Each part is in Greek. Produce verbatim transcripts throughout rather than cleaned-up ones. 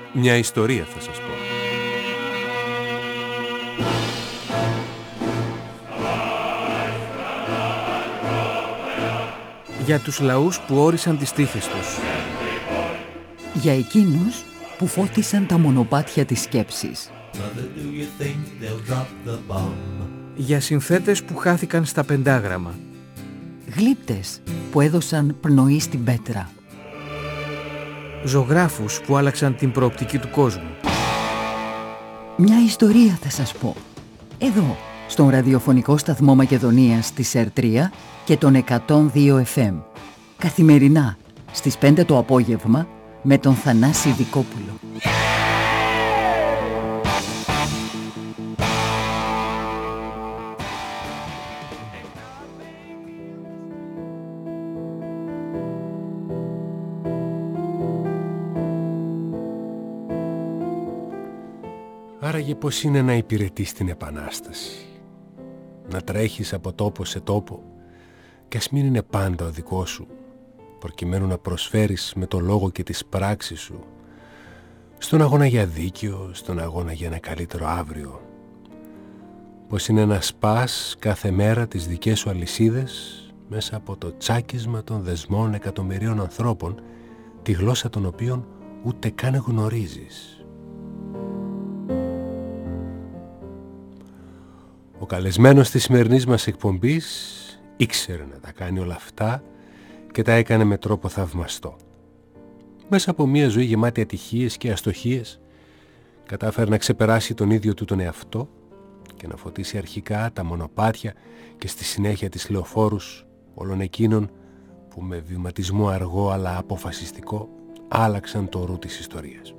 Μια ιστορία θα σας πω. Για τους λαούς που όρισαν τις τύχες τους. Για εκείνους που φώτισαν τα μονοπάτια της σκέψης. Για συνθέτες που χάθηκαν στα πεντάγραμμα. Γλύπτες που έδωσαν πνοή στην πέτρα. Ζωγράφους που άλλαξαν την προοπτική του κόσμου. Μια ιστορία θα σας πω. Εδώ, στον ραδιοφωνικό σταθμό Μακεδονίας της Ερ τρία και τον εκατόν δύο εφ εμ. Καθημερινά, στις πέντε το απόγευμα, με τον Θανάση Δικόπουλο. Άραγε πώς είναι να υπηρετείς την Επανάσταση. Να τρέχεις από τόπο σε τόπο και ας μην είναι πάντα ο δικός σου, προκειμένου να προσφέρεις με το λόγο και τις πράξεις σου στον αγώνα για δίκαιο, στον αγώνα για ένα καλύτερο αύριο. Πως είναι να σπάς κάθε μέρα τις δικές σου αλυσίδες μέσα από το τσάκισμα των δεσμών εκατομμυρίων ανθρώπων, τη γλώσσα των οποίων ούτε καν γνωρίζεις. Ο καλεσμένος της σημερινής μας εκπομπής ήξερε να τα κάνει όλα αυτά και τα έκανε με τρόπο θαυμαστό. Μέσα από μια ζωή γεμάτη ατυχίες και αστοχίες κατάφερε να ξεπεράσει τον ίδιο του τον εαυτό και να φωτίσει αρχικά τα μονοπάτια και στη συνέχεια τις λεωφόρους όλων εκείνων που με βηματισμό αργό αλλά αποφασιστικό άλλαξαν το ρου της ιστορίας.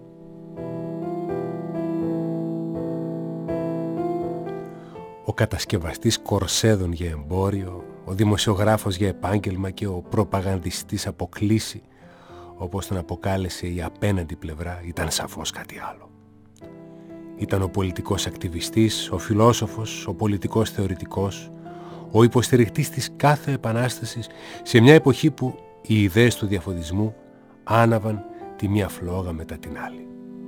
Ο κατασκευαστής κορσέδων για εμπόριο, ο δημοσιογράφος για επάγγελμα και ο προπαγανδιστής από κλίση, όπως τον αποκάλεσε η απέναντι πλευρά, ήταν σαφώς κάτι άλλο. Ήταν ο πολιτικός ακτιβιστής, ο φιλόσοφος, ο πολιτικός θεωρητικός, ο υποστηρικτής της κάθε επανάστασης σε μια εποχή που οι ιδέες του διαφωτισμού άναβαν τη μία φλόγα μετά την άλλη.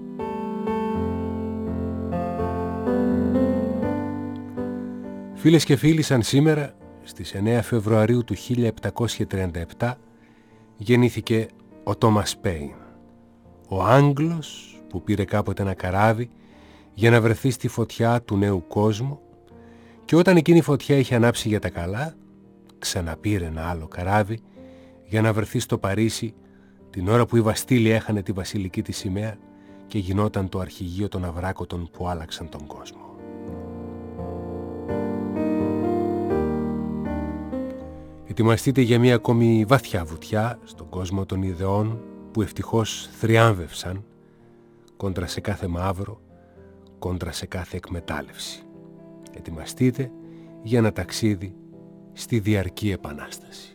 Φίλες και φίλοι, σαν σήμερα, στις εννέα Φεβρουαρίου του χίλια επτακόσια τριάντα επτά, γεννήθηκε ο Τόμας Πέιν, ο Άγγλος που πήρε κάποτε ένα καράβι για να βρεθεί στη φωτιά του νέου κόσμου και όταν εκείνη η φωτιά είχε ανάψει για τα καλά, ξαναπήρε ένα άλλο καράβι για να βρεθεί στο Παρίσι την ώρα που η Βαστίλη έχανε τη βασιλική της σημαία και γινόταν το αρχηγείο των αυράκωτων που άλλαξαν τον κόσμο. Ετοιμαστείτε για μια ακόμη βαθιά βουτιά στον κόσμο των ιδεών που ευτυχώς θριάμβευσαν κόντρα σε κάθε μαύρο, κόντρα σε κάθε εκμετάλλευση. Ετοιμαστείτε για ένα ταξίδι στη διαρκή επανάσταση.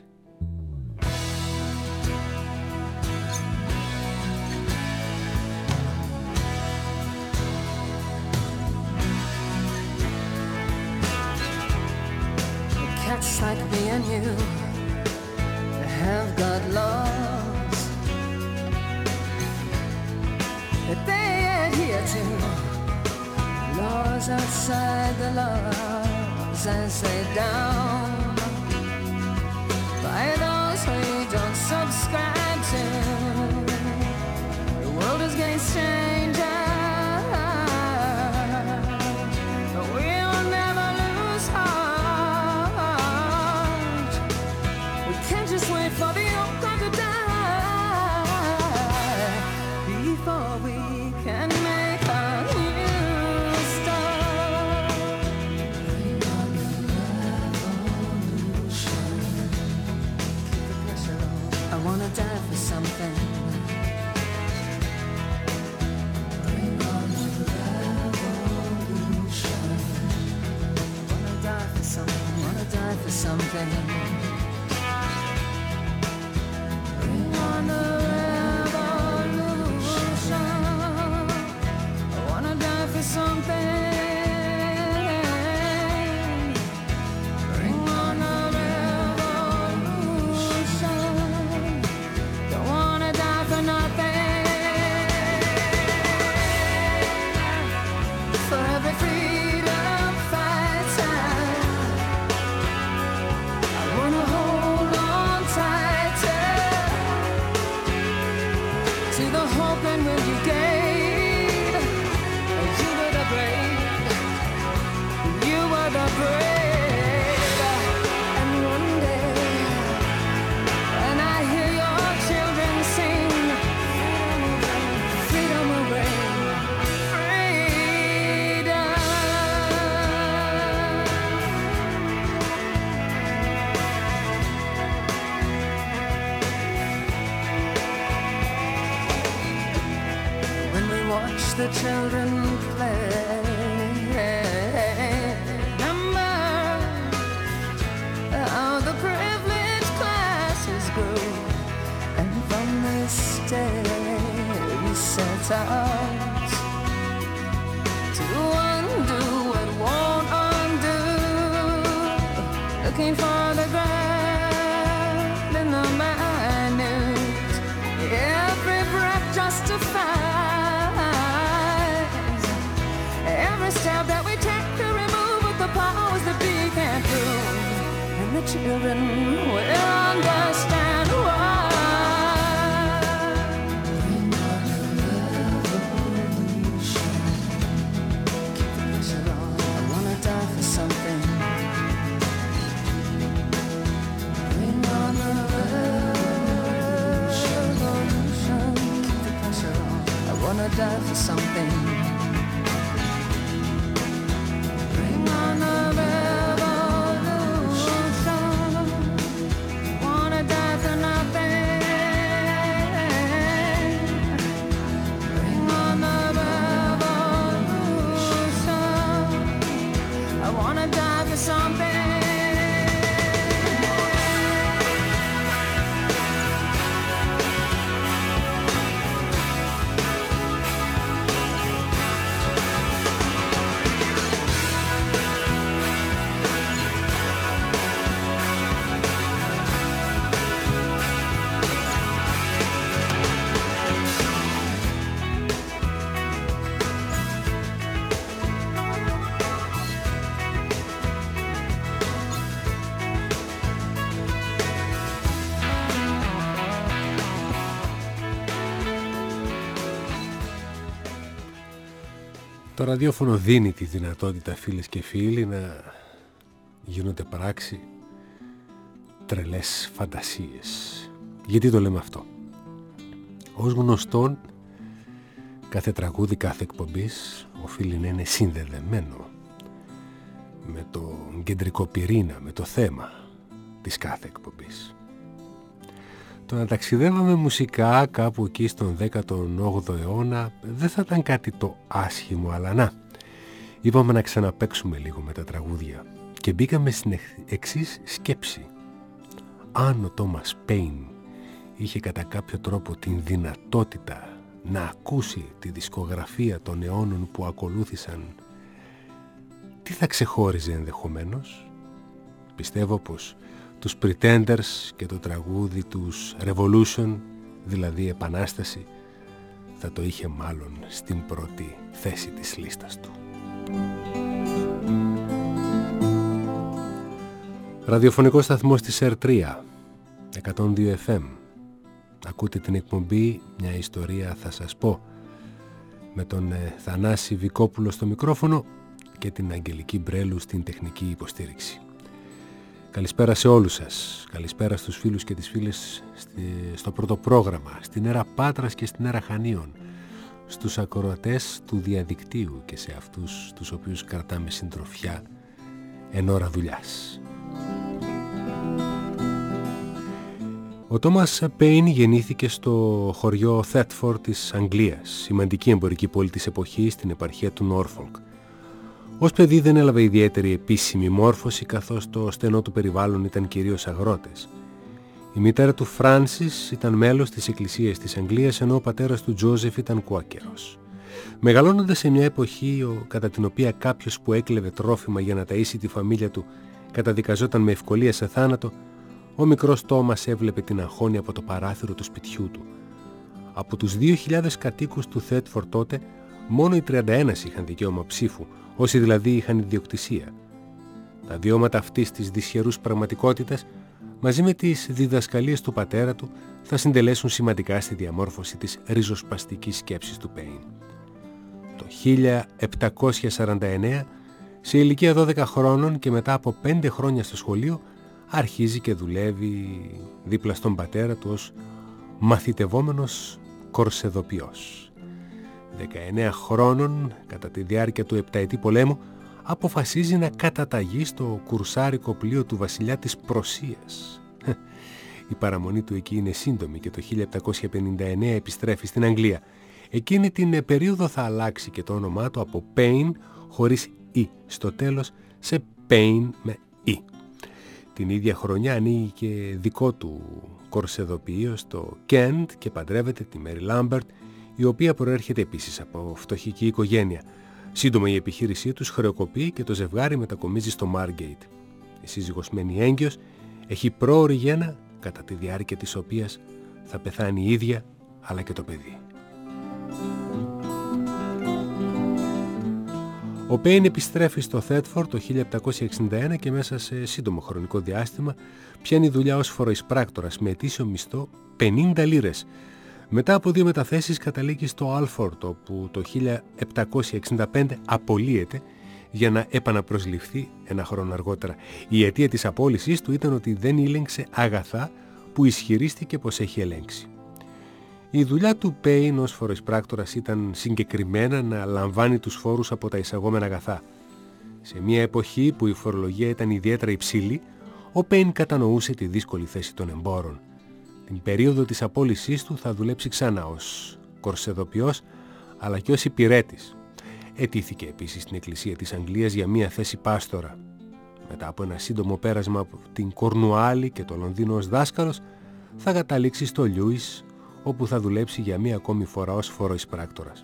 Cats like me and you have got laws that they adhere to, laws outside the laws as they down by those who you don't subscribe to. The world is getting stranger. For the old clock to die before we can make a new start. Bring on the revolution. Keep the pressure on. I wanna die for something. Bring on the revolution. Wanna die for something. Wanna die for something. the children play. Remember how the privileged classes grew, and from this day we set out to undo what won't undo, looking for the grand in the minute. Every breath justifies every step that we take to remove what the powers that be can't do, and the children will understand why. Bring on a revolution, keep the pressure on. I wanna die for something. Bring on a revolution, keep the pressure on. I wanna die for something. Bring on a revolution, wanna die for nothing. Bring on a revolution, I wanna die for something. Το ραδιόφωνο δίνει τη δυνατότητα, φίλες και φίλοι, να γίνονται πράξη τρελές φαντασίες. Γιατί το λέμε αυτό? Ως γνωστόν, κάθε τραγούδι, κάθε εκπομπής οφείλει να είναι συνδεδεμένο με το κεντρικό πυρήνα, με το θέμα της κάθε εκπομπής. Το να ταξιδεύαμε μουσικά κάπου εκεί στον δέκατο όγδοο αιώνα δεν θα ήταν κάτι το άσχημο, αλλά να, είπαμε να ξαναπαίξουμε λίγο με τα τραγούδια και μπήκαμε στην εξής σκέψη. Αν ο Τόμας Πέιν είχε κατά κάποιο τρόπο την δυνατότητα να ακούσει τη δισκογραφία των αιώνων που ακολούθησαν, τι θα ξεχώριζε ενδεχομένως? Πιστεύω πως τους Pretenders και το τραγούδι τους Revolution, δηλαδή Επανάσταση, θα το είχε μάλλον στην πρώτη θέση της λίστας του. Ραδιοφωνικός σταθμός της Ερ τρία, εκατόν δύο εφ εμ. Ακούτε την εκπομπή «Μια ιστορία θα σας πω», με τον ε, Θανάση Βικόπουλο στο μικρόφωνο και την Αγγελική Μπρέλου στην τεχνική υποστήριξη. Καλησπέρα σε όλους σας. Καλησπέρα στους φίλους και τις φίλες στο πρώτο πρόγραμμα, στην Έρα Πάτρας και στην Έρα Χανίων, στους ακροατές του διαδικτύου και σε αυτούς τους οποίους κρατάμε συντροφιά εν ώρα δουλειάς. Ο Τόμας Πέιν γεννήθηκε στο χωριό Θέτφορντ της Αγγλίας, σημαντική εμπορική πόλη της εποχής στην επαρχία του Νόρφολκ. Ως παιδί δεν έλαβε ιδιαίτερη επίσημη μόρφωση, καθώς το στενό του περιβάλλον ήταν κυρίως αγρότες. Η μητέρα του Φράνσις ήταν μέλος της Εκκλησίας της Αγγλίας, ενώ ο πατέρας του Τζόζεφ ήταν κουάκερος. Μεγαλώνοντας σε μια εποχή ο, κατά την οποία κάποιος που έκλεβε τρόφιμα για να ταΐσει τη φαμίλια του καταδικαζόταν με ευκολία σε θάνατο, ο μικρός Τόμας έβλεπε την αγχώνη από το παράθυρο του σπιτιού του. Από τους δύο χιλιάδες κατοίκους του Θέτφορντ τότε, μόνο οι τριάντα ένα είχαν δικαίωμα ψήφου, όσοι δηλαδή είχαν ιδιοκτησία. Τα βιώματα αυτής της δυσχερούς πραγματικότητας, μαζί με τις διδασκαλίες του πατέρα του, θα συντελέσουν σημαντικά στη διαμόρφωση της ριζοσπαστικής σκέψης του Πέιν. Το χίλια επτακόσια σαράντα εννέα, σε ηλικία δώδεκα χρόνων και μετά από πέντε χρόνια στο σχολείο, αρχίζει και δουλεύει δίπλα στον πατέρα του ως μαθητευόμενος κορσεδοποιός. δεκαεννέα χρόνων, κατά τη διάρκεια του επταετή πολέμου, αποφασίζει να καταταγεί στο κουρσάρικο πλοίο του βασιλιά της Πρωσίας. Η παραμονή του εκεί είναι σύντομη και το χίλια επτακόσια πενήντα εννέα επιστρέφει στην Αγγλία. Εκείνη την περίοδο θα αλλάξει και το όνομά του από Pain χωρίς «η» στο τέλος σε Pain με «η». Την ίδια χρονιά ανοίγει και δικό του κορσεδοποιείο στο Kent και παντρεύεται τη Mary Lambert, η οποία προέρχεται επίσης από φτωχική οικογένεια. Σύντομα η επιχείρησή τους χρεοκοπεί και το ζευγάρι μετακομίζει στο Margate. Η σύζυγος μένει έγκυος, έχει πρόωρη γέννα, κατά τη διάρκεια της οποίας θα πεθάνει η ίδια αλλά και το παιδί. Ο Paine επιστρέφει στο Thetford το χίλια επτακόσια εξήντα ένα και μέσα σε σύντομο χρονικό διάστημα πιάνει δουλειά ως φοροεισπράκτορας με ετήσιο μισθό πενήντα λίρες. Μετά από δύο μεταθέσεις καταλήγει στο Alford, όπου το χίλια επτακόσια εξήντα πέντε απολύεται για να επαναπροσληφθεί ένα χρόνο αργότερα. Η αιτία της απόλυσης του ήταν ότι δεν ήλεγξε αγαθά που ισχυρίστηκε πως έχει ελέγξει. Η δουλειά του Paine ως φοροεισπράκτορας ήταν συγκεκριμένα να λαμβάνει τους φόρους από τα εισαγόμενα αγαθά. Σε μια εποχή που η φορολογία ήταν ιδιαίτερα υψηλή, ο Paine κατανοούσε τη δύσκολη θέση των εμπόρων. Την περίοδο της απόλυσής του θα δουλέψει ξανά ως κορσεδοποιός, αλλά και ως υπηρέτης. Ετήθηκε επίσης στην Εκκλησία της Αγγλίας για μια θέση πάστορα. Μετά από ένα σύντομο πέρασμα από την Κορνουάλη και το Λονδίνο ως δάσκαλος, θα καταλήξει στο Λιούις, όπου θα δουλέψει για μία ακόμη φορά ως φοροεισπράκτορας.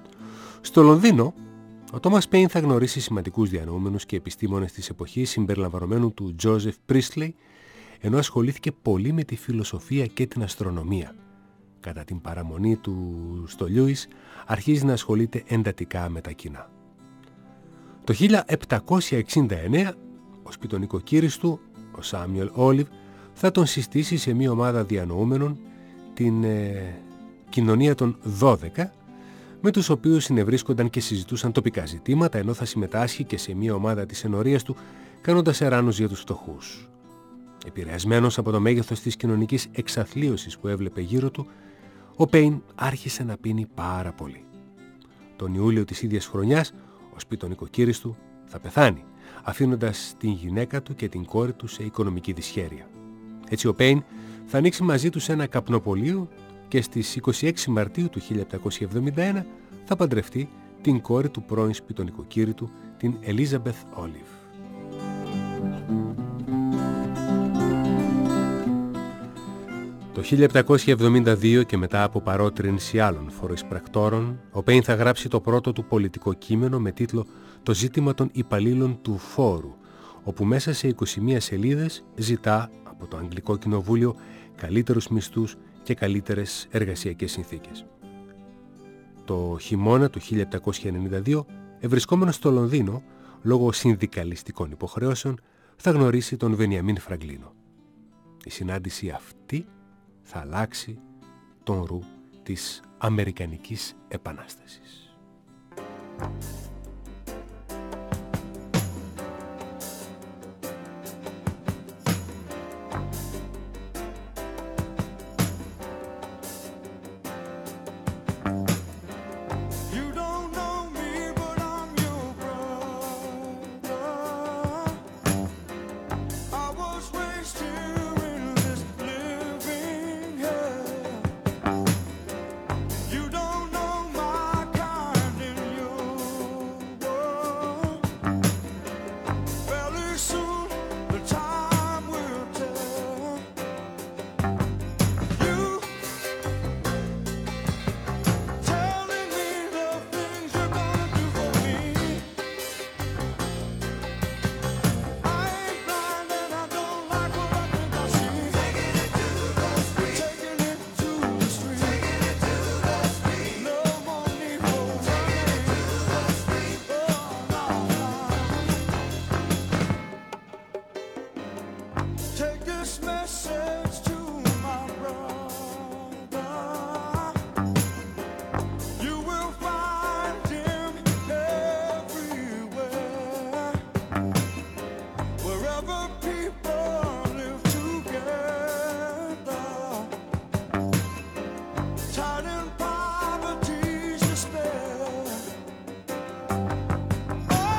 Στο Λονδίνο, ο Τόμας Paine θα γνωρίσει σημαντικούς διανοούμενους και επιστήμονες της εποχής, συμπεριλαμβανομένου του Τζόζεφ Πρίστλεϊ, ενώ ασχολήθηκε πολύ με τη φιλοσοφία και την αστρονομία. Κατά την παραμονή του στο Λιούις, αρχίζει να ασχολείται εντατικά με τα κοινά. Το χίλια επτακόσια εξήντα εννέα, ο σπιτονικοκύρης του, ο Σάμιουελ Όλιβ, θα τον συστήσει σε μία ομάδα διανοούμενων, την ε, κοινωνία των δώδεκα, με τους οποίους συνευρίσκονταν και συζητούσαν τοπικά ζητήματα, ενώ θα συμμετάσχει και σε μία ομάδα της ενορίας του, κάνοντας εράνους για τους φτωχούς. Επηρεασμένος από το μέγεθος της κοινωνικής εξαθλίωσης που έβλεπε γύρω του, ο Paine άρχισε να πίνει πάρα πολύ. Τον Ιούλιο της ίδιας χρονιάς, ο σπιτονικοκύρης του θα πεθάνει, αφήνοντας την γυναίκα του και την κόρη του σε οικονομική δυσχέρεια. Έτσι ο Paine θα ανοίξει μαζί του ένα καπνοπωλείο και στις είκοσι έξι Μαρτίου του χίλια επτακόσια εβδομήντα ένα θα παντρευτεί την κόρη του πρώην σπιτονικοκύρη του, την Ελίζαμπεθ Όλιβ. Το χίλια επτακόσια εβδομήντα δύο και μετά από παρότρινση άλλων φοροεισπρακτόρων, ο Paine θα γράψει το πρώτο του πολιτικό κείμενο με τίτλο «Το ζήτημα των υπαλλήλων του φόρου», όπου μέσα σε είκοσι μία σελίδες ζητά από το Αγγλικό Κοινοβούλιο καλύτερους μισθούς και καλύτερες εργασιακές συνθήκες. Το χειμώνα του χίλια επτακόσια ενενήντα δύο, ευρισκόμενος στο Λονδίνο, λόγω συνδικαλιστικών υποχρεώσεων, θα γνωρίσει τον Βενιαμίν Φραγκλίνο. Η συνάντηση αυτή θα αλλάξει τον ρου της Αμερικανικής Επανάστασης.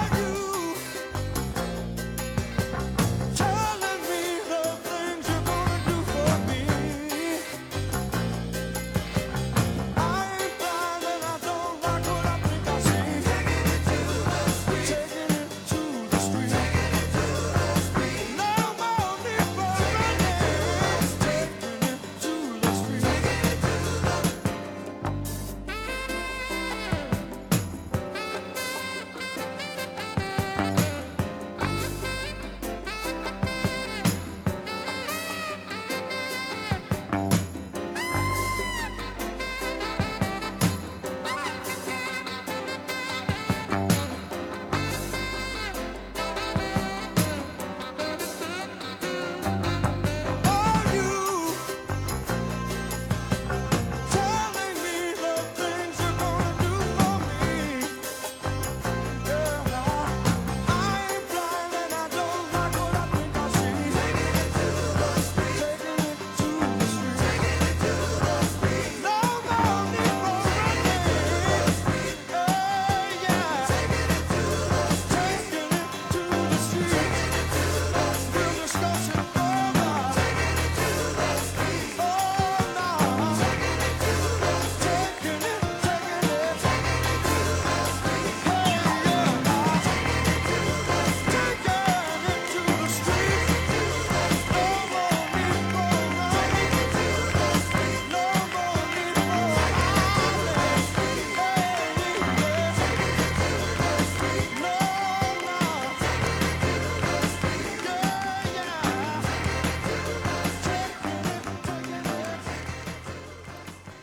Telling me the things you're gonna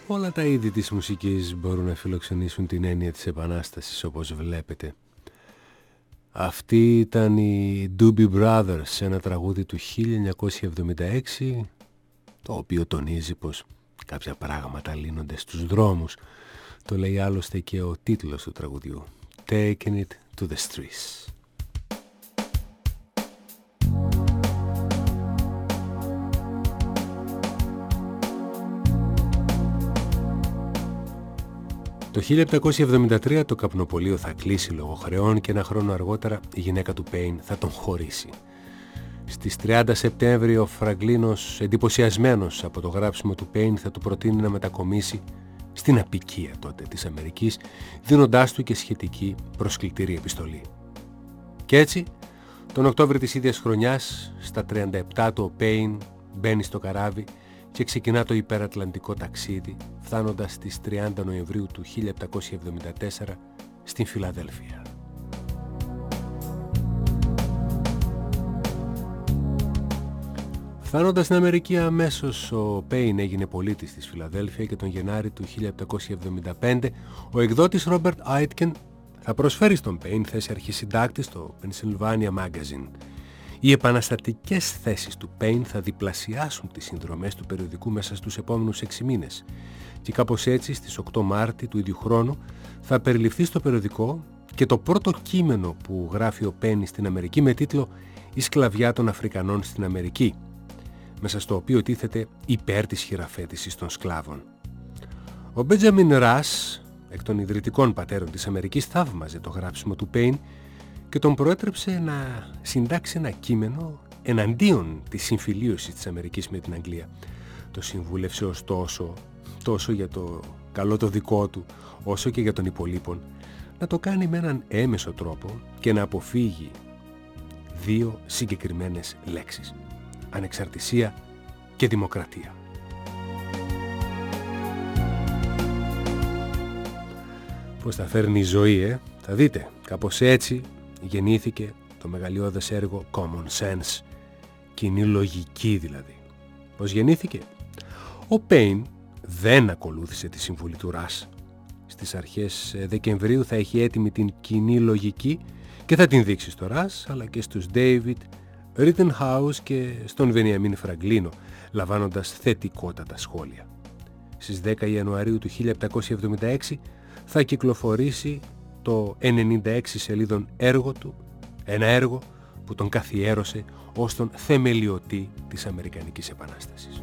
Όλα τα είδη της μουσικής μπορούν να φιλοξενήσουν την έννοια της Επανάστασης, όπως βλέπετε. Αυτοί ήταν οι Doobie Brothers σε ένα τραγούδι του χίλια εννιακόσια εβδομήντα έξι, το οποίο τονίζει πως κάποια πράγματα λύνονται στους δρόμους. Το λέει άλλωστε και ο τίτλος του τραγουδιού, Taking It to the Streets. Το χίλια επτακόσια εβδομήντα τρία το καπνοπωλείο θα κλείσει λόγω χρεών και ένα χρόνο αργότερα η γυναίκα του Πέιν θα τον χωρίσει. Στις τριάντα Σεπτέμβρη ο Φραγκλίνος, εντυπωσιασμένος από το γράψιμο του Πέιν, θα του προτείνει να μετακομίσει στην αποικία τότε της Αμερικής, δίνοντάς του και σχετική προσκλητήρη επιστολή. Και έτσι, τον Οκτώβρη της ίδιας χρονιάς, στα τριάντα επτά του, ο Πέιν μπαίνει στο καράβι και ξεκινά το υπερατλαντικό ταξίδι, φτάνοντας στις τριάντα Νοεμβρίου του χίλια επτακόσια εβδομήντα τέσσερα στην Φιλαδέλφια. Φτάνοντας στην Αμερική αμέσως, ο Πέιν έγινε πολίτης της Φιλαδέλφια και τον Γενάρη του χίλια επτακόσια εβδομήντα πέντε ο εκδότης Ρόμπερτ Άιτκεν θα προσφέρει στον Πέιν θέση αρχισυντάκτη στο Pennsylvania Magazine. Οι επαναστατικές θέσεις του Πέιν θα διπλασιάσουν τις συνδρομές του περιοδικού μέσα στους επόμενους έξι μήνες και κάπως έτσι στις οκτώ Μάρτη του ίδιου χρόνου θα περιληφθεί στο περιοδικό και το πρώτο κείμενο που γράφει ο Πέιν στην Αμερική με τίτλο «Η σκλαβιά των Αφρικανών στην Αμερική», μέσα στο οποίο τίθεται υπέρ της χειραφέτησης των σκλάβων. Ο Μπέντζαμιν Ρας, εκ των ιδρυτικών πατέρων της Αμερικής, θαύμαζε το γράψιμο του Πέιν και τον προέτρεψε να συντάξει ένα κείμενο εναντίον της συμφιλίωσης της Αμερικής με την Αγγλία. Το συμβούλευσε ωστόσο, τόσο για το καλό το δικό του, όσο και για των υπολείπων, να το κάνει με έναν έμεσο τρόπο και να αποφύγει δύο συγκεκριμένες λέξεις: ανεξαρτησία και δημοκρατία. Πώς θα φέρνει η ζωή, ε? Θα δείτε, κάπως έτσι γεννήθηκε το μεγαλειώδες έργο Common Sense, κοινή λογική δηλαδή. Πώς γεννήθηκε? Ο Πέιν δεν ακολούθησε τη συμβουλή του Ρας. Στις αρχές Δεκεμβρίου θα έχει έτοιμη την κοινή λογική και θα την δείξει στο Ρας, αλλά και στους David Rittenhouse και στον Βενιαμίν Φραγκλίνο, λαμβάνοντας θετικότατα σχόλια. Στις δέκα Ιανουαρίου του χίλια επτακόσια εβδομήντα έξι θα κυκλοφορήσει το ενενήντα έξι σελίδων έργο του, ένα έργο που τον καθιέρωσε ως τον θεμελιωτή της Αμερικανικής Επανάστασης.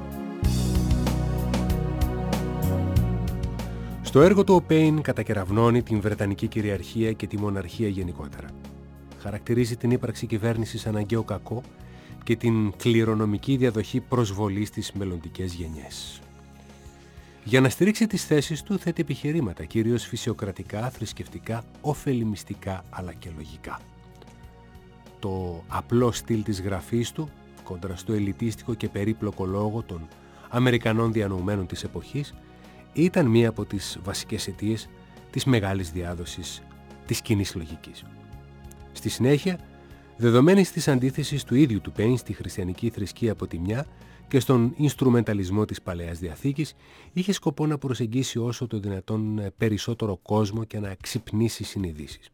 Στο έργο του ο Πέιν κατακεραυνώνει την Βρετανική κυριαρχία και τη μοναρχία γενικότερα. Χαρακτηρίζει την ύπαρξη κυβέρνησης αναγκαίο κακό και την κληρονομική διαδοχή προσβολής στις μελλοντικές γενιές. Για να στηρίξει τις θέσεις του θέτει επιχειρήματα, κυρίως φυσιοκρατικά, θρησκευτικά, ωφελημιστικά αλλά και λογικά. Το απλό στυλ της γραφής του, κόντρα στο ελιτίστικο και περίπλοκο λόγο των Αμερικανών διανοουμένων της εποχής, ήταν μία από τις βασικές αιτίες της μεγάλης διάδοσης της κοινής λογικής. Στη συνέχεια, δεδομένης της αντίθεσης του ίδιου του Πέιν στη χριστιανική θρησκεία από τη μια και στον ινστρουμενταλισμό της Παλαιάς Διαθήκης, είχε σκοπό να προσεγγίσει όσο το δυνατόν περισσότερο κόσμο και να ξυπνήσει συνειδήσεις.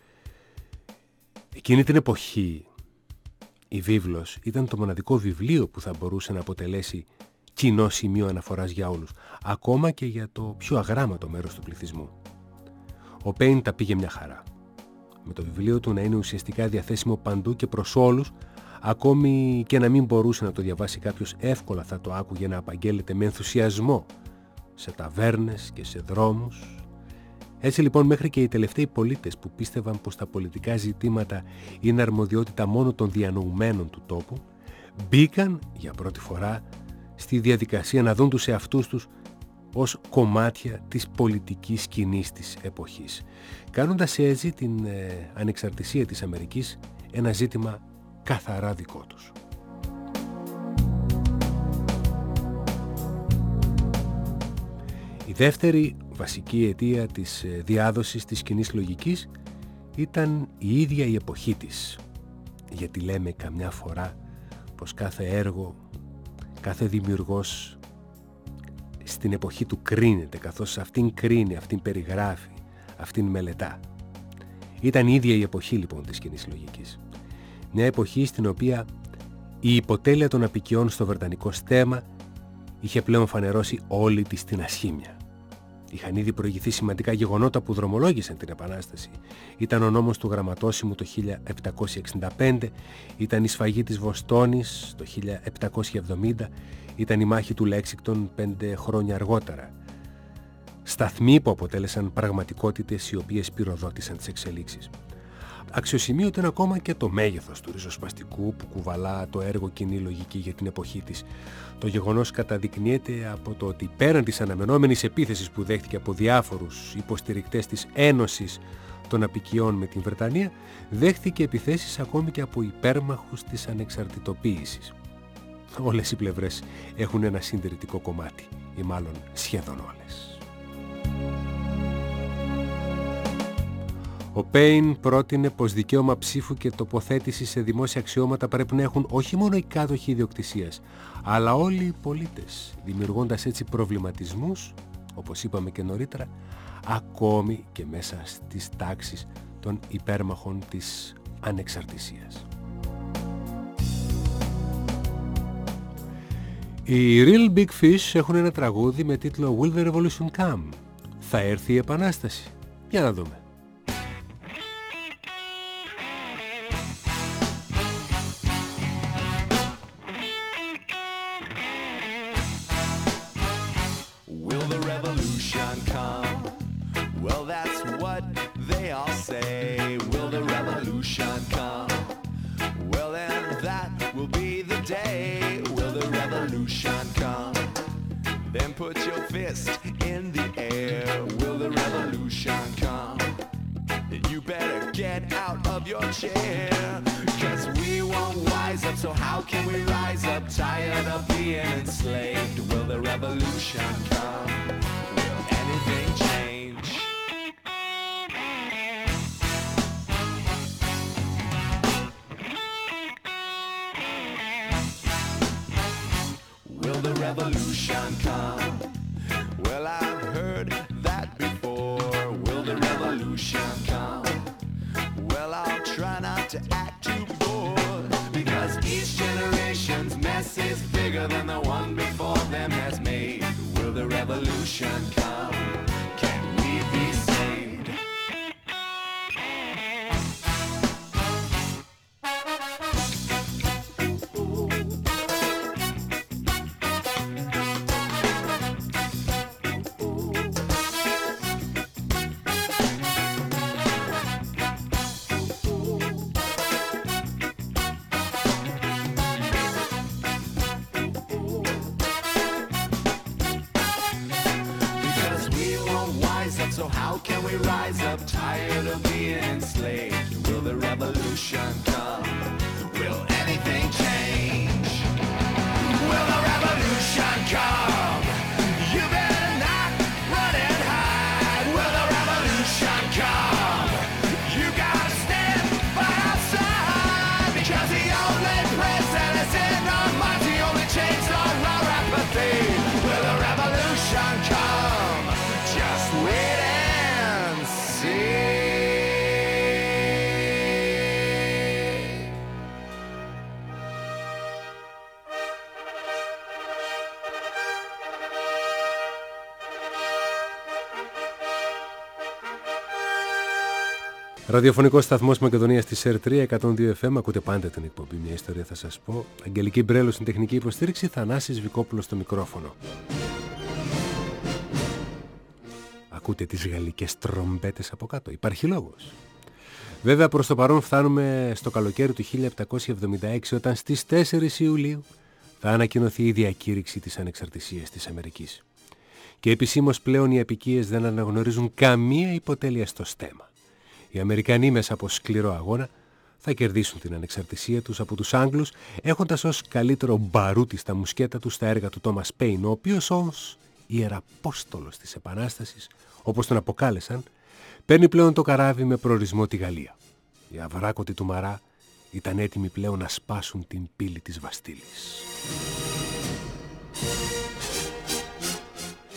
Εκείνη την εποχή η βίβλος ήταν το μοναδικό βιβλίο που θα μπορούσε να αποτελέσει κοινό σημείο αναφοράς για όλους, ακόμα και για το πιο αγράμματο μέρος του πληθυσμού. Ο Πέιν τα πήγε μια χαρά. Με το βιβλίο του να είναι ουσιαστικά διαθέσιμο παντού και προς όλους, ακόμη και να μην μπορούσε να το διαβάσει κάποιος, εύκολα θα το άκουγε να απαγγέλλεται με ενθουσιασμό σε ταβέρνες και σε δρόμους. Έτσι λοιπόν, μέχρι και οι τελευταίοι πολίτες που πίστευαν πως τα πολιτικά ζητήματα είναι αρμοδιότητα μόνο των διανοουμένων του τόπου, μπήκαν για πρώτη φορά στη διαδικασία να δουν τους εαυτούς τους ως κομμάτια της πολιτικής σκηνής της εποχής, κάνοντας έτσι την ε, ανεξαρτησία της Αμερικής ένα ζήτημα καθαρά δικό τους. Η δεύτερη βασική αιτία της ε, διάδοσης της κοινής λογικής ήταν η ίδια η εποχή της, γιατί λέμε καμιά φορά πως κάθε έργο, κάθε δημιουργός στην εποχή του κρίνεται, καθώς αυτήν κρίνει, αυτήν περιγράφει, αυτήν μελετά. Ήταν η ίδια η εποχή λοιπόν της κοινής λογικής. Μια εποχή στην οποία η υποτέλεια των απικιών στο βρετανικό στέμμα είχε πλέον φανερώσει όλη της την ασχήμια. Είχαν ήδη προηγηθεί σημαντικά γεγονότα που δρομολόγησαν την Επανάσταση. Ήταν ο νόμος του Γραμματόσημου το χίλια επτακόσια εξήντα πέντε, ήταν η σφαγή της Βοστόνης το χίλια επτακόσια εβδομήντα, ήταν η μάχη του Λέξιγκτον πέντε χρόνια αργότερα. Σταθμοί που αποτέλεσαν πραγματικότητες οι οποίες πυροδότησαν τις εξελίξεις. Αξιοσημείωτο είναι ακόμα και το μέγεθος του ριζοσπαστικού που κουβαλά το έργο κοινή λογική για την εποχή της. Το γεγονός καταδεικνύεται από το ότι πέραν της αναμενόμενης επίθεσης που δέχτηκε από διάφορους υποστηρικτές της Ένωσης των Απικιών με την Βρετανία, δέχτηκε επιθέσεις ακόμη και από υπέρμαχους της ανεξαρτητοποίησης. Όλες οι πλευρές έχουν ένα συντηρητικό κομμάτι, ή μάλλον σχεδόν όλες. Ο Πέιν πρότεινε πως δικαίωμα ψήφου και τοποθέτηση σε δημόσια αξιώματα πρέπει να έχουν όχι μόνο οι κάτοχοι ιδιοκτησίας, αλλά όλοι οι πολίτες, δημιουργώντας έτσι προβληματισμούς, όπως είπαμε και νωρίτερα, ακόμη και μέσα στις τάξεις των υπέρμαχων της ανεξαρτησίας. Οι Real Big Fish έχουν ένα τραγούδι με τίτλο Will the Revolution Come? Θα έρθει η Επανάσταση? Για να δούμε. Ραδιοφωνικός σταθμός Μακεδονίας της ΕΡ τρία εκατόν δύο εφ εμ. Ακούτε πάντα την εκπομπή Μια Ιστορία Θα Σας Πω. Αγγελική Μπρέλο στην τεχνική υποστήριξη, Θανάσης Βικόπουλος στο μικρόφωνο. Ακούτε τις γαλλικές τρομπέτες από κάτω. Υπάρχει λόγος. Βέβαια προς το παρόν φτάνουμε στο καλοκαίρι του χίλια επτακόσια εβδομήντα έξι, όταν στις τέσσερις Ιουλίου θα ανακοινωθεί η διακήρυξη της ανεξαρτησίας της Αμερικής. Και επισήμως πλέον οι απικίες δεν αναγνωρίζουν καμία υποτέλεια στο στέμμα. Οι Αμερικανοί μέσα από σκληρό αγώνα θα κερδίσουν την ανεξαρτησία τους από τους Άγγλους, έχοντας ως καλύτερο μπαρούτι στα μουσκέτα τους τα έργα του Τόμας Πέιν, ο οποίος όμως ιεραπόστολος της Επανάστασης, όπως τον αποκάλεσαν, παίρνει πλέον το καράβι με προορισμό τη Γαλλία. Οι αβράκωτοι του Μαρά ήταν έτοιμοι πλέον να σπάσουν την πύλη της Βαστίλης.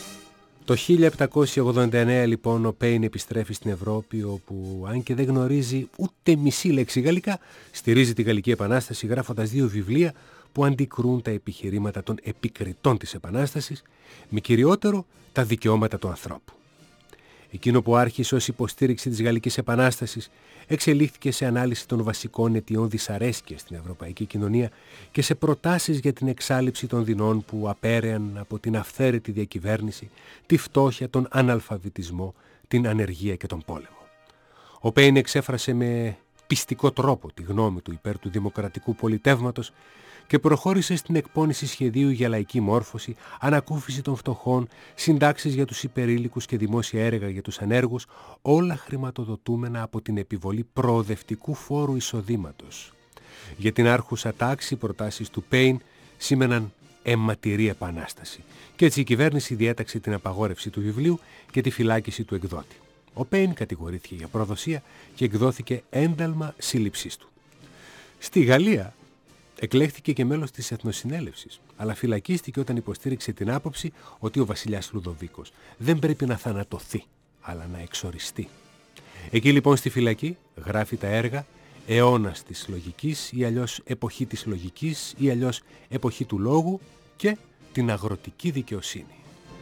Το χίλια επτακόσια ογδόντα εννέα λοιπόν ο Πέιν επιστρέφει στην Ευρώπη, όπου αν και δεν γνωρίζει ούτε μισή λέξη γαλλικά, στηρίζει τη Γαλλική Επανάσταση γράφοντας δύο βιβλία που αντικρούν τα επιχειρήματα των επικριτών της Επανάστασης, με κυριότερο τα δικαιώματα του ανθρώπου. Εκείνο που άρχισε ως υποστήριξη της Γαλλικής Επανάστασης εξελίχθηκε σε ανάλυση των βασικών αιτιών δυσαρέσκειας στην ευρωπαϊκή κοινωνία και σε προτάσεις για την εξάλειψη των δεινών που απέρεαν από την αυθαίρετη διακυβέρνηση, τη φτώχεια, τον αναλφαβητισμό, την ανεργία και τον πόλεμο. Ο Πέιν εξέφρασε με πιστικό τρόπο τη γνώμη του υπέρ του δημοκρατικού πολιτεύματος και προχώρησε στην εκπόνηση σχεδίου για λαϊκή μόρφωση, ανακούφιση των φτωχών, συντάξεις για τους υπερήλικους και δημόσια έργα για τους ανέργους, όλα χρηματοδοτούμενα από την επιβολή προοδευτικού φόρου εισοδήματος. Για την άρχουσα τάξη, οι προτάσεις του Πέιν σήμαιναν αιματηρή επανάσταση και έτσι η κυβέρνηση διέταξε την απαγόρευση του βιβλίου και τη φυλάκιση του εκδότη. Ο Πέιν κατηγορήθηκε για προδοσία και εκδόθηκε ένταλμα σύλληψής του. Στη Γαλλία εκλέχθηκε και μέλος της Εθνοσυνέλευσης, αλλά φυλακίστηκε όταν υποστήριξε την άποψη ότι ο βασιλιάς Λουδοβίκος δεν πρέπει να θανατωθεί, αλλά να εξοριστεί. Εκεί λοιπόν στη φυλακή γράφει τα έργα «Αιώνας της λογικής» ή αλλιώς «Εποχή της λογικής» ή αλλιώς «Εποχή του λόγου» και «Την αγροτική δικαιοσύνη».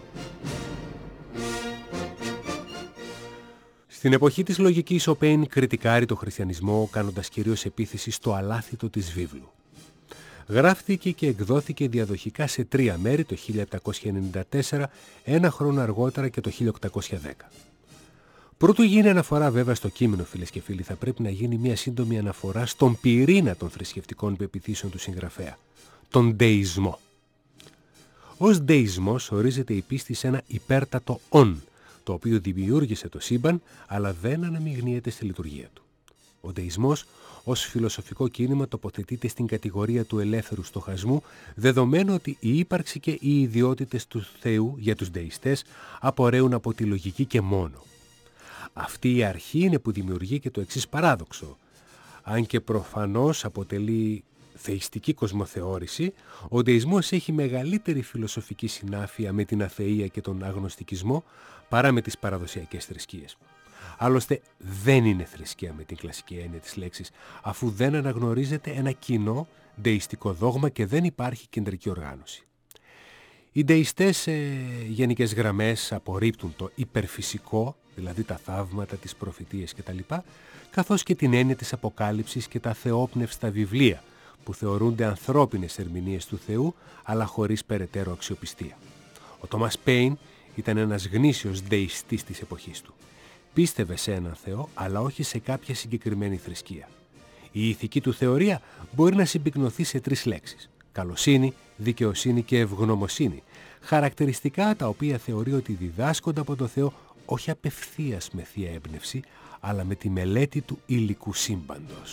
Στην εποχή της λογικής ο Πέιν κριτικάρει το χριστιανισμό, κάνοντας κυρίως επίθεση στο αλάθητο της βίβλου. Γράφτηκε και εκδόθηκε διαδοχικά σε τρία μέρη το χίλια επτακόσια ενενήντα τέσσερα, ένα χρόνο αργότερα και το χίλια οκτακόσια δέκα. Πρότου γίνει αναφορά βέβαια στο κείμενο, φίλες και φίλοι, θα πρέπει να γίνει μια σύντομη αναφορά στον πυρήνα των θρησκευτικών πεποιθήσεων του συγγραφέα, τον δεϊσμό. Ως δεϊσμός ορίζεται η πίστη σε ένα υπέρτατο «ον», το οποίο δημιούργησε το σύμπαν, αλλά δεν αναμειγνύεται στη λειτουργία του. Ο δεϊσμός ως φιλοσοφικό κίνημα τοποθετείται στην κατηγορία του ελεύθερου στοχασμού, δεδομένου ότι η ύπαρξη και οι ιδιότητες του Θεού για τους δεϊστές απορρέουν από τη λογική και μόνο. Αυτή η αρχή είναι που δημιουργεί και το εξής παράδοξο. Αν και προφανώς αποτελεί θεϊστική κοσμοθεώρηση, ο δεϊσμός έχει μεγαλύτερη φιλοσοφική συνάφεια με την αθεΐα και τον αγνωστικισμό παρά με τις παραδοσιακές θρησκείες. Άλλωστε δεν είναι θρησκεία με την κλασική έννοια της λέξης, αφού δεν αναγνωρίζεται ένα κοινό δεϊστικό δόγμα και δεν υπάρχει κεντρική οργάνωση. Οι δεϊστές σε γενικές γραμμές απορρίπτουν το υπερφυσικό, δηλαδή τα θαύματα, τις προφητείες κτλ., καθώς και την έννοια της αποκάλυψης και τα θεόπνευστα βιβλία, που θεωρούνται ανθρώπινες ερμηνείες του Θεού, αλλά χωρίς περαιτέρω αξιοπιστία. Ο Τόμας Πέιν ήταν ένας γνήσιος δεϊστής της εποχής του. Πίστευε σε έναν Θεό, αλλά όχι σε κάποια συγκεκριμένη θρησκεία. Η ηθική του θεωρία μπορεί να συμπυκνωθεί σε τρεις λέξεις: καλοσύνη, δικαιοσύνη και ευγνωμοσύνη, χαρακτηριστικά τα οποία θεωρεί ότι διδάσκονται από το Θεό όχι απευθείας με θεία έμπνευση, αλλά με τη μελέτη του υλικού σύμπαντος.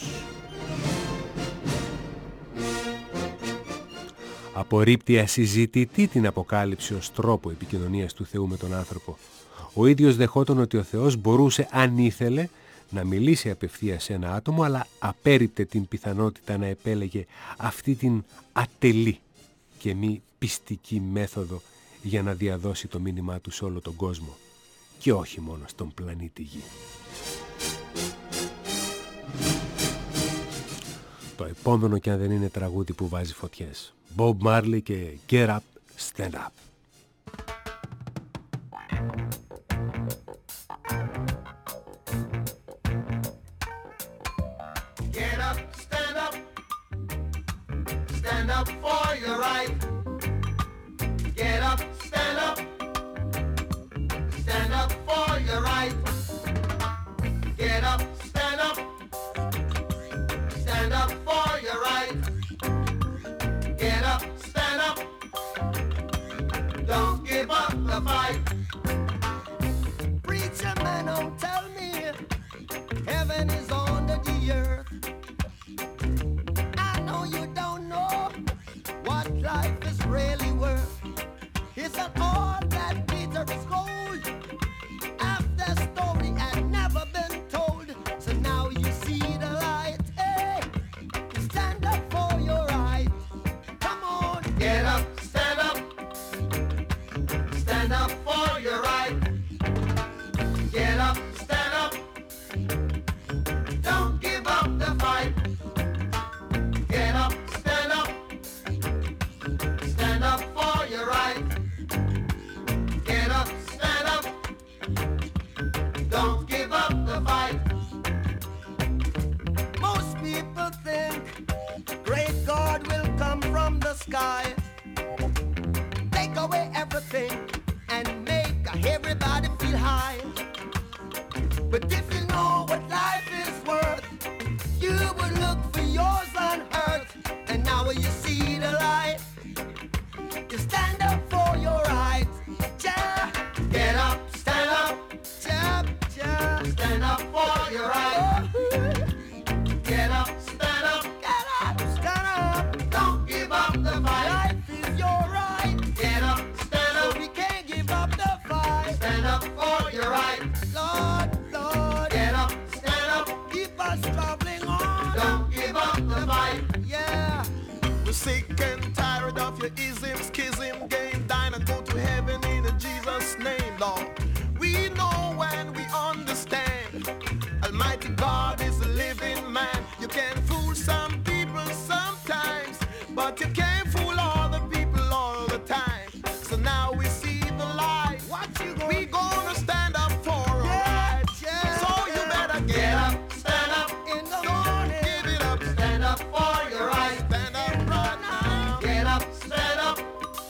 Απορρίπτει ασυζητητή την αποκάλυψη ως τρόπο επικοινωνίας του Θεού με τον άνθρωπο. Ο ίδιος δεχόταν ότι ο Θεός μπορούσε, αν ήθελε, να μιλήσει απευθείας σε ένα άτομο, αλλά απέρριπτε την πιθανότητα να επέλεγε αυτή την ατελή και μη πιστική μέθοδο για να διαδώσει το μήνυμά του σε όλο τον κόσμο και όχι μόνο στον πλανήτη Γη. Το επόμενο, κι αν δεν είναι τραγούδι που βάζει φωτιές, Bob Marley και Get Up, Stand Up. Get up, stand up, stand up for your right. Get up, stand up, stand up for your right. Get up, stand up, stand up for your right. Get up, stand up, don't give up the fight. Preacher man, don't tell me heaven is under the earth. I know you don't know what life is really worth. It's not all that glitter is gold. After story had never been told, so now you see the light. Hey, stand up for your right. Come on, get up, stand up, stand up for your right. away everything and make everybody feel high. But if you know what life is worth, you would look for yours on earth. And now when you see the light, you stand up for your rights. Yeah. Get up, stand up, yeah, yeah. Stand up for your rights. Get up, stand up, get up, stand up. Don't give up the fight. Life is your right. Get up, stand up. So we can't give up the fight. Stand up for your right. Lord, Lord. Get up, stand up. Keep us traveling on. Don't give up the fight. Yeah. We're sick and tired of your ism, schism, game, dine and go to heaven in Jesus' name, Lord. We know when we understand. Almighty God is a living man. You can fool some people sometimes, but you can't fool all the people all the time. So now we see the light. What you gonna we gonna stand up for our rights. Yeah. So you better get, get up, stand up in the morning. Give it up, stand up for your rights. Stand up right now. Get up, stand up.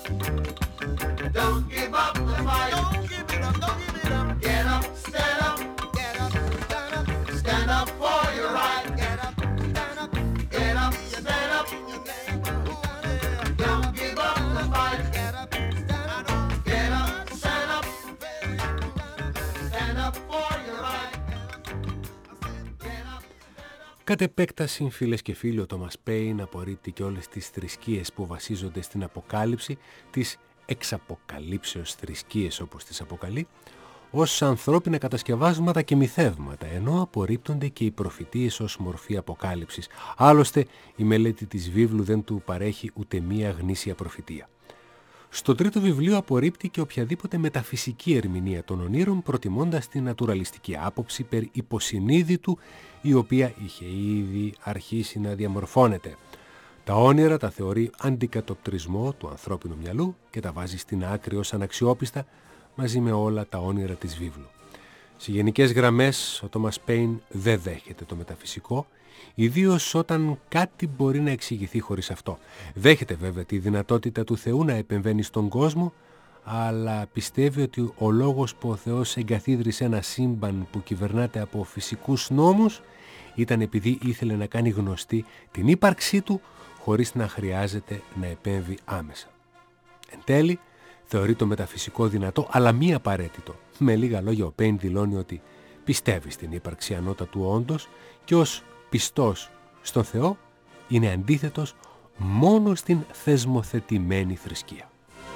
Don't give up the fight. Don't give it up, don't give it up. Get up, stand up. Get up, stand up. Stand up for your right. Get up, stand up. Get up, stand up. Don't give up the fight. Get up, stand up. Get up, stand up. Stand up for your right. Get up. Κατ' επέκταση, φίλες και φίλοι, ο Τόμας Πέιν απορρίπτει και όλες τις θρησκείες που βασίζονται στην αποκάλυψη, τις εξαποκαλύψεως θρησκείες όπως τις αποκαλεί, ως ανθρώπινα κατασκευάσματα και μυθεύματα, ενώ απορρίπτονται και οι προφητείες ως μορφή αποκάλυψης. Άλλωστε, η μελέτη της βίβλου δεν του παρέχει ούτε μία γνήσια προφητεία. Στο τρίτο βιβλίο απορρίπτει και οποιαδήποτε μεταφυσική ερμηνεία των ονείρων, προτιμώντας την νατουραλιστική άποψη περί υποσυνείδητου, η οποία είχε ήδη αρχίσει να διαμορφώνεται. Τα όνειρα τα θεωρεί αντικατοπτρισμό του ανθρώπινου μυαλού και τα βάζει στην άκρη ως αναξιόπιστα, μαζί με όλα τα όνειρα της βίβλου. Σε γενικές γραμμές, ο Τόμας Πέιν δεν δέχεται το μεταφυσικό, ιδίως όταν κάτι μπορεί να εξηγηθεί χωρίς αυτό. Δέχεται βέβαια τη δυνατότητα του Θεού να επεμβαίνει στον κόσμο, αλλά πιστεύει ότι ο λόγος που ο Θεός εγκαθίδρυσε ένα σύμπαν που κυβερνάται από φυσικούς νόμους ήταν επειδή ήθελε να κάνει γνωστή την ύπαρξή του χωρίς να χρειάζεται να επέμβει άμεσα. Εν τέλει, θεωρεί το μεταφυσικό δυνατό, αλλά μη απαραίτητο. Με λίγα λόγια, ο Πέιν δηλώνει ότι πιστεύει στην ύπαρξη ανώτατου όντως και ως πιστός στον Θεό είναι αντίθετος μόνο στην θεσμοθετημένη θρησκεία.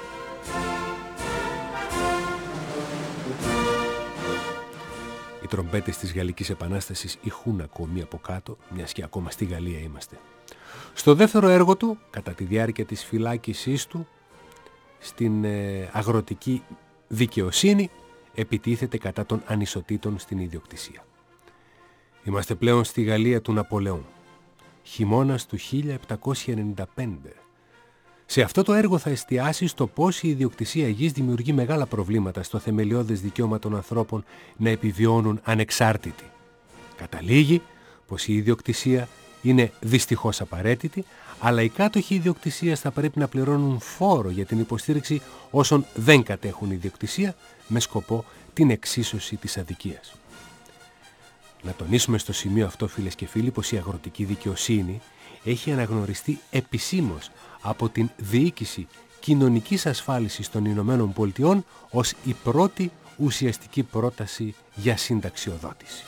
Οι τρομπέτες της Γαλλικής Επανάστασης ηχούν ακόμη από κάτω, μιας και ακόμα στη Γαλλία είμαστε. Στο δεύτερο έργο του, κατά τη διάρκεια της φυλάκησής του, στην ε, αγροτική δικαιοσύνη, επιτίθεται κατά των ανισοτήτων στην ιδιοκτησία. Είμαστε πλέον στη Γαλλία του Ναπολεόν, χειμώνας του χίλια επτακόσια ενενήντα πέντε. Σε αυτό το έργο θα εστιάσει στο πώς η ιδιοκτησία γης δημιουργεί μεγάλα προβλήματα στο θεμελιώδες δικαίωμα των ανθρώπων να επιβιώνουν ανεξάρτητοι. Καταλήγει πως η ιδιοκτησία είναι δυστυχώς απαραίτητη, αλλά οι κάτοχοι ιδιοκτησίας θα πρέπει να πληρώνουν φόρο για την υποστήριξη όσων δεν κατέχουν ιδιοκτησία, με σκοπό την εξίσωση της αδικίας. Να τονίσουμε στο σημείο αυτό, φίλες και φίλοι, πως η αγροτική δικαιοσύνη έχει αναγνωριστεί επισήμως από την Διοίκηση Κοινωνικής Ασφάλισης των Ηνωμένων Πολιτειών ως η πρώτη ουσιαστική πρόταση για συνταξιοδότηση.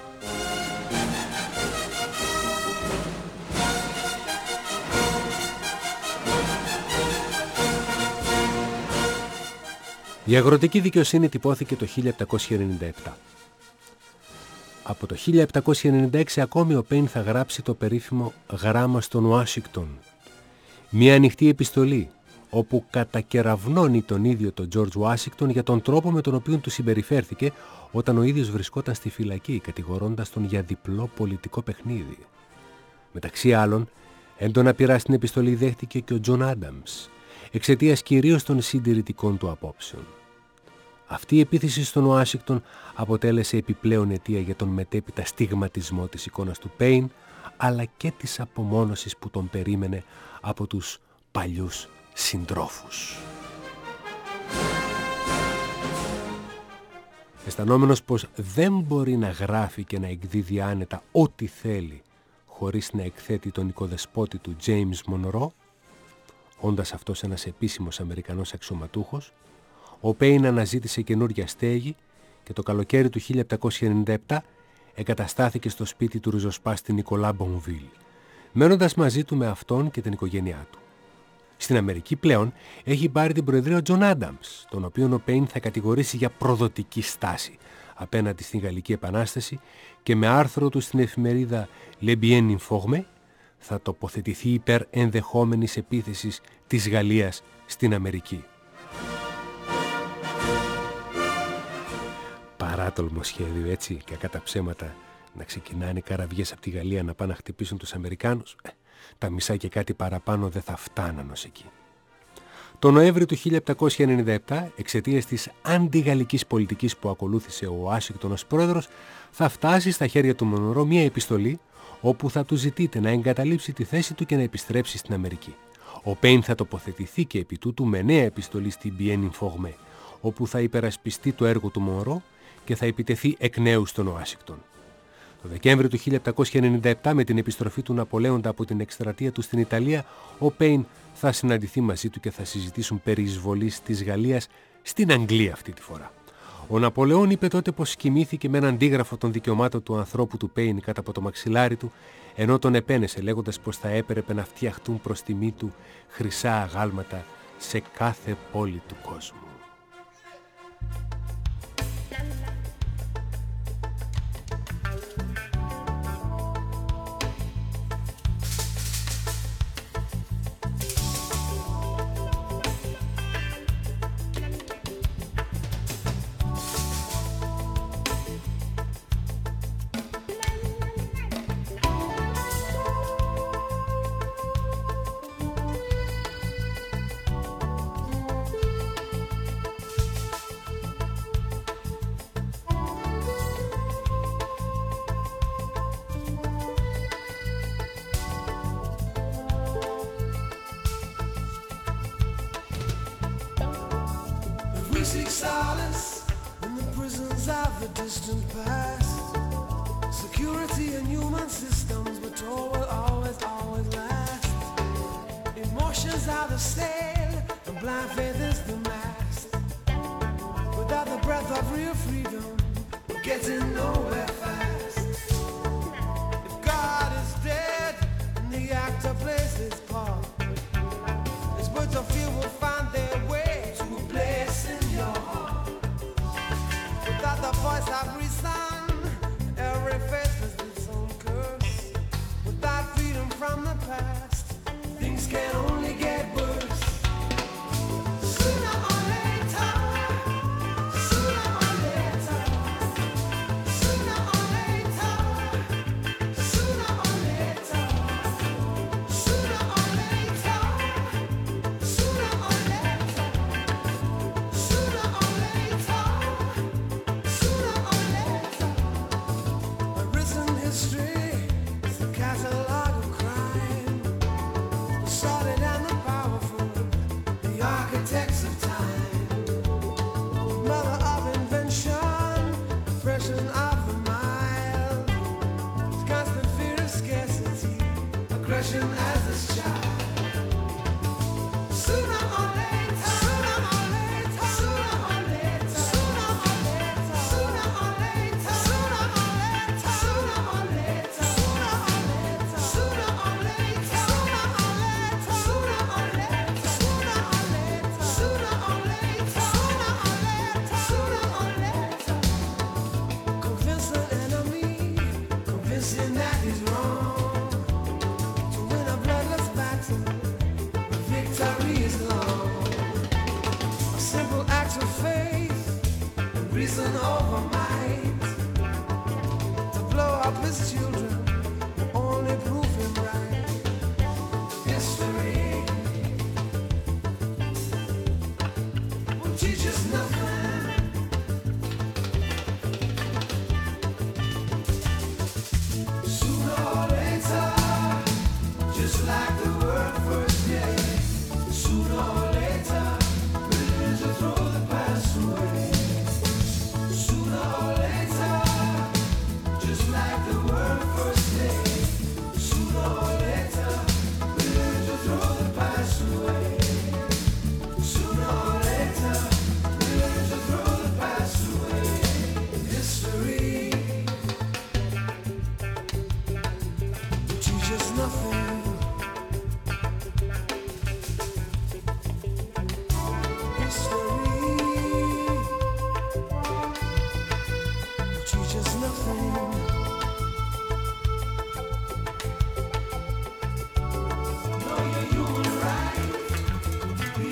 Η αγροτική δικαιοσύνη τυπώθηκε το χίλια επτακόσια ενενήντα επτά. Από το χίλια επτακόσια ενενήντα έξι ακόμη ο Πέιν θα γράψει το περίφημο «Γράμμα στον Ουάσιγκτον», μια ανοιχτή επιστολή όπου κατακεραυνώνει τον ίδιο τον Τζορτζ Ουάσιγκτον για τον τρόπο με τον οποίο του συμπεριφέρθηκε όταν ο ίδιος βρισκόταν στη φυλακή, κατηγορώντας τον για διπλό πολιτικό παιχνίδι. Μεταξύ άλλων, έντονα πειρά στην επιστολή δέχτηκε και ο Τζον Άνταμς, εξαιτίας κυρίως των συντηρητικών του απόψεων. Αυτή η επίθεση στον Ουάσιγκτον αποτέλεσε επιπλέον αιτία για τον μετέπειτα στιγματισμό της εικόνας του Πέιν, αλλά και της απομόνωσης που τον περίμενε από τους παλιούς συντρόφους. αισθανόμενος πως δεν μπορεί να γράφει και να εκδίδει άνετα ό,τι θέλει χωρίς να εκθέτει τον οικοδεσπότη του James Monroe, όντας αυτός ένας επίσημος Αμερικανός αξιωματούχος, ο Πέιν αναζήτησε καινούρια στέγη και το καλοκαίρι του χίλια επτακόσια ενενήντα επτά εγκαταστάθηκε στο σπίτι του ριζοσπάστη Νικολά Μπονβίλ, μένοντας μαζί του με αυτόν και την οικογένειά του. Στην Αμερική πλέον έχει πάρει την προεδρία ο Τζον Άνταμς, τον οποίον ο Πέιν θα κατηγορήσει για προδοτική στάση απέναντι στην Γαλλική Επανάσταση και με άρθρο του στην εφημερίδα Le Bien Informé θα τοποθετηθεί υπέρ ενδεχόμενης επίθεσης της Γαλλίας στην Αμερική. Παράτολμο σχέδιο, έτσι, και κατά ψέματα να ξεκινάνε καραβιές από τη Γαλλία να πάνε να χτυπήσουν τους Αμερικάνους. Ε, τα μισά και κάτι παραπάνω δεν θα φτάναν ως εκεί. Το Νοέμβριο του χίλια επτακόσια ενενήντα επτά, εξαιτίας της αντιγαλλικής πολιτικής που ακολούθησε ο Ουάσιγκτον ως πρόεδρος, θα φτάσει στα χέρια του Μονρό μια επιστολή όπου θα του ζητείται να εγκαταλείψει τη θέση του και να επιστρέψει στην Αμερική. Ο Πέιν θα τοποθετηθεί και επί τούτου με νέα επιστολή στην Bien Informé, όπου θα υπερασπιστεί το έργο του Μονρό και θα επιτεθεί εκ νέου στον Ουάσιγκτον. Το Δεκέμβριο του χίλια επτακόσια ενενήντα επτά, με την επιστροφή του Ναπολέοντα από την εκστρατεία του στην Ιταλία, ο Πέιν θα συναντηθεί μαζί του και θα συζητήσουν περί εισβολής της Γαλλίας στην Αγγλία αυτή τη φορά. Ο Ναπολεόν είπε τότε πως κοιμήθηκε με έναν αντίγραφο των δικαιωμάτων του ανθρώπου του Πέιν κάτω από το μαξιλάρι του, ενώ τον επένεσε λέγοντας πως θα έπρεπε να φτιαχτούν προς τιμή του χρυσά αγάλματα σε κάθε πόλη του κόσμου. Seek solace in the prisons of the distant past. Security and human systems we're told will always, always last. Emotions are the sail and blind faith is the mast. Without the breath of real freedom, we're getting nowhere fast. If God is dead and the actor plays his part, his words of fear will find their way to a place in your heart. Without the voice of reason, every face has its own curse. Without freedom from the past, things can only get worse. Sooner or later, sooner or later, sooner or later, sooner or later, sooner or later, sooner or later, sooner or later, sooner or later. A risen history is the catalog of crime. The sordid and the powerful, the architects of time. Mother of invention, oppression of the mild. Constant fear of scarcity, aggression as this child. Sooner or later, sooner or later, sooner or later, sooner or later, sooner or later, sooner or later, sooner or later, sooner or later, sooner or later, sooner or later, sooner or later, sooner or later, sooner or later, sooner or later, sooner or later. Convince the enemy, convince him that he's wrong. To win a bloodless battle, the victory is long. A simple act of faith and reason over might. To blow up his children will only prove him right. History will teach us nothing. Sooner or later, just like the word first day. Sooner or later, religion will throw the past away. Sooner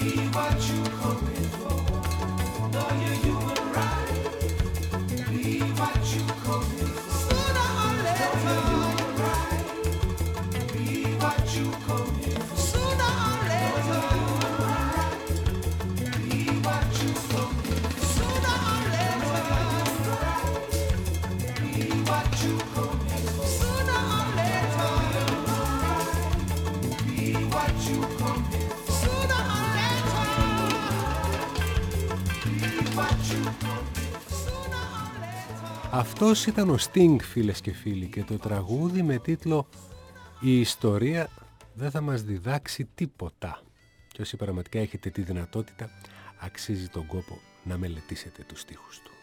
Αυτός ήταν ο Sting, φίλες και φίλοι, και το τραγούδι με τίτλο «Η ιστορία δεν θα μας διδάξει τίποτα». Και όσοι πραγματικά έχετε τη δυνατότητα, αξίζει τον κόπο να μελετήσετε τους στίχους του.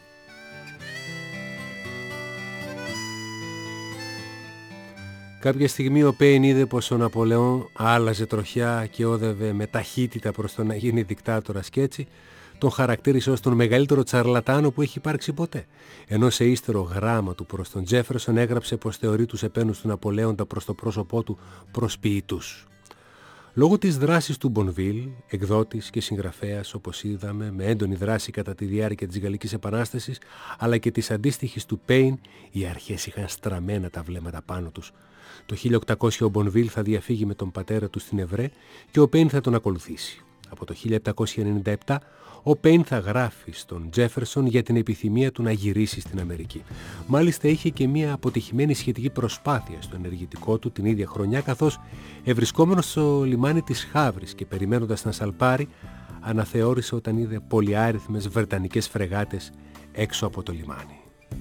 Κάποια στιγμή ο Πέιν είδε πως ο Ναπολεόν άλλαζε τροχιά και όδευε με ταχύτητα προς το να γίνει δικτάτορας και έτσι τον χαρακτήρισε ως τον μεγαλύτερο τσαρλατάνο που έχει υπάρξει ποτέ. Ενώ σε ύστερο γράμμα του προς τον Τζέφερσον έγραψε πως θεωρεί τους επένους του Ναπολέοντα προς το πρόσωπό του προσποιητούς. Λόγω της δράσης του Μπονβίλ, εκδότης και συγγραφέας, όπως είδαμε, με έντονη δράση κατά τη διάρκεια της Γαλλικής Επανάστασης, αλλά και της αντίστοιχης του Πέιν, οι αρχές είχαν στραμμένα τα βλέμματα πάνω τους. Το χίλια οκτακόσια ο Μπονβίλ θα διαφύγει με τον πατέρα του στην Ευρέ και ο Πέιν θα τον ακολουθήσει. Από το χίλια επτακόσια ενενήντα επτά ο Πέιν θα γράφει στον Τζέφερσον για την επιθυμία του να γυρίσει στην Αμερική. Μάλιστα είχε και μια αποτυχημένη σχετική προσπάθεια στο ενεργητικό του την ίδια χρονιά, καθώς ευρισκόμενος στο λιμάνι της Χαύρης και περιμένοντας να σαλπάρει, αναθεώρησε όταν είδε πολυάριθμες βρετανικές φρεγάτες έξω από το λιμάνι.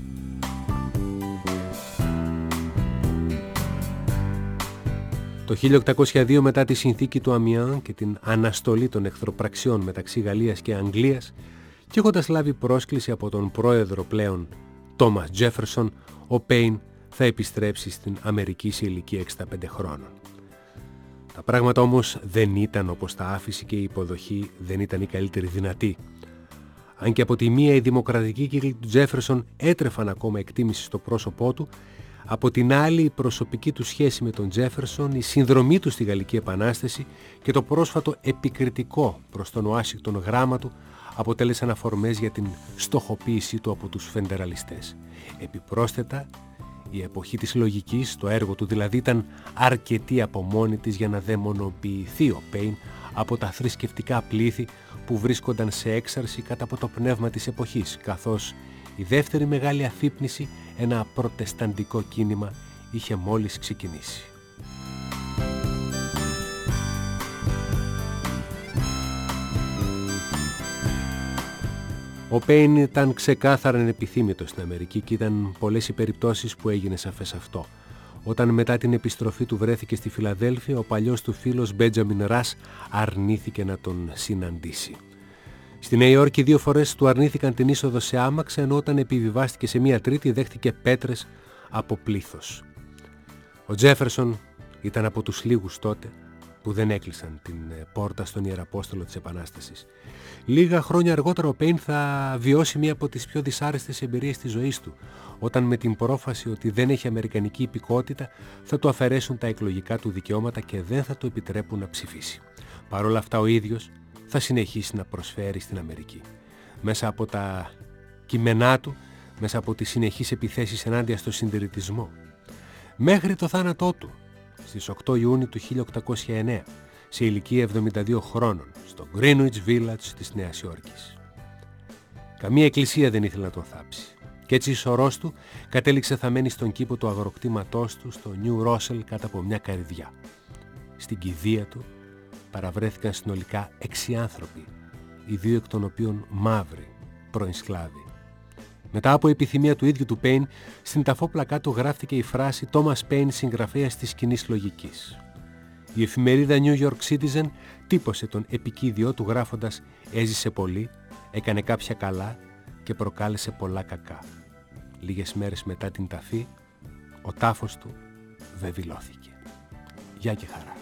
Το χίλια οκτακόσια δύο, μετά τη συνθήκη του Αμιάν και την αναστολή των εχθροπραξιών μεταξύ Γαλλίας και Αγγλίας και έχοντας λάβει πρόσκληση από τον πρόεδρο πλέον Τόμας Τζέφερσον, ο Πέιν θα επιστρέψει στην Αμερική σε ηλικία εξήντα πέντε χρόνων. Τα πράγματα όμως δεν ήταν όπως τα άφησε και η υποδοχή δεν ήταν η καλύτερη δυνατή. Αν και από τη μία οι δημοκρατικοί κύκλοι του Τζέφερσον έτρεφαν ακόμα εκτίμηση στο πρόσωπό του, από την άλλη η προσωπική του σχέση με τον Τζέφερσον, η συνδρομή του στη Γαλλική Επανάσταση και το πρόσφατο επικριτικό προς τον Ουάσιγκτον γράμμα του αποτέλεσαν αφορμές για την στοχοποίησή του από τους φεντεραλιστές. Επιπρόσθετα, η εποχή της λογικής, το έργο του δηλαδή, ήταν αρκετή από μόνη της για να δαιμονοποιηθεί ο Πέιν από τα θρησκευτικά πλήθη που βρίσκονταν σε έξαρση κατά από το πνεύμα της εποχής, καθώς η δεύτερη μεγάλη αφύπνιση, ένα προτεσταντικό κίνημα, είχε μόλις ξεκινήσει. Ο Πέιν ήταν ξεκάθαρα επιθύμητος στην Αμερική και ήταν πολλές οι περιπτώσεις που έγινε σαφές αυτό. Όταν μετά την επιστροφή του βρέθηκε στη Φιλαδέλφια, ο παλιός του φίλος Μπέντζαμιν Ρας αρνήθηκε να τον συναντήσει. Στη Νέα Υόρκη δύο φορές του αρνήθηκαν την είσοδο σε άμαξα, ενώ όταν επιβιβάστηκε σε μία τρίτη δέχτηκε πέτρες από πλήθος. Ο Τζέφερσον ήταν από τους λίγους τότε που δεν έκλεισαν την πόρτα στον Ιεραπόστολο της Επανάστασης. Λίγα χρόνια αργότερα ο Πέιν θα βιώσει μία από τις πιο δυσάρεστες εμπειρίες της ζωής του, όταν με την πρόφαση ότι δεν έχει αμερικανική υπηκότητα θα του αφαιρέσουν τα εκλογικά του δικαιώματα και δεν θα του επιτρέπουν να ψηφίσει. Παρ' όλα αυτά ο ίδιος θα συνεχίσει να προσφέρει στην Αμερική. Μέσα από τα κείμενά του, μέσα από τις συνεχείς επιθέσεις ενάντια στο συντηρητισμό. Μέχρι το θάνατό του, στις οκτώ Ιουνίου του χίλια οκτακόσια εννέα, σε ηλικία εβδομήντα δύο χρόνων, στο Greenwich Village της Νέας Υόρκης. Καμία εκκλησία δεν ήθελε να τον θάψει. Κι έτσι η σωρός του κατέληξε θαμμένη στον κήπο του αγροκτήματός του, στο Νιου Ρόσελ, κάτω από μια καρυδιά. Στην κηδεία του παραβρέθηκαν συνολικά έξι άνθρωποι, οι δύο εκ των οποίων μαύροι, πρώην σκλάβοι. Μετά από επιθυμία του ίδιου του Πέιν, στην ταφόπλακά του γράφτηκε η φράση «Τόμας Πέιν, συγγραφέας της κοινής λογικής». Η εφημερίδα New York Citizen τύπωσε τον επικίδιό του γράφοντας «Έζησε πολύ, έκανε κάποια καλά και προκάλεσε πολλά κακά». Λίγες μέρες μετά την ταφή, ο τάφος του βεβηλώθηκε. Γεια και χαρά.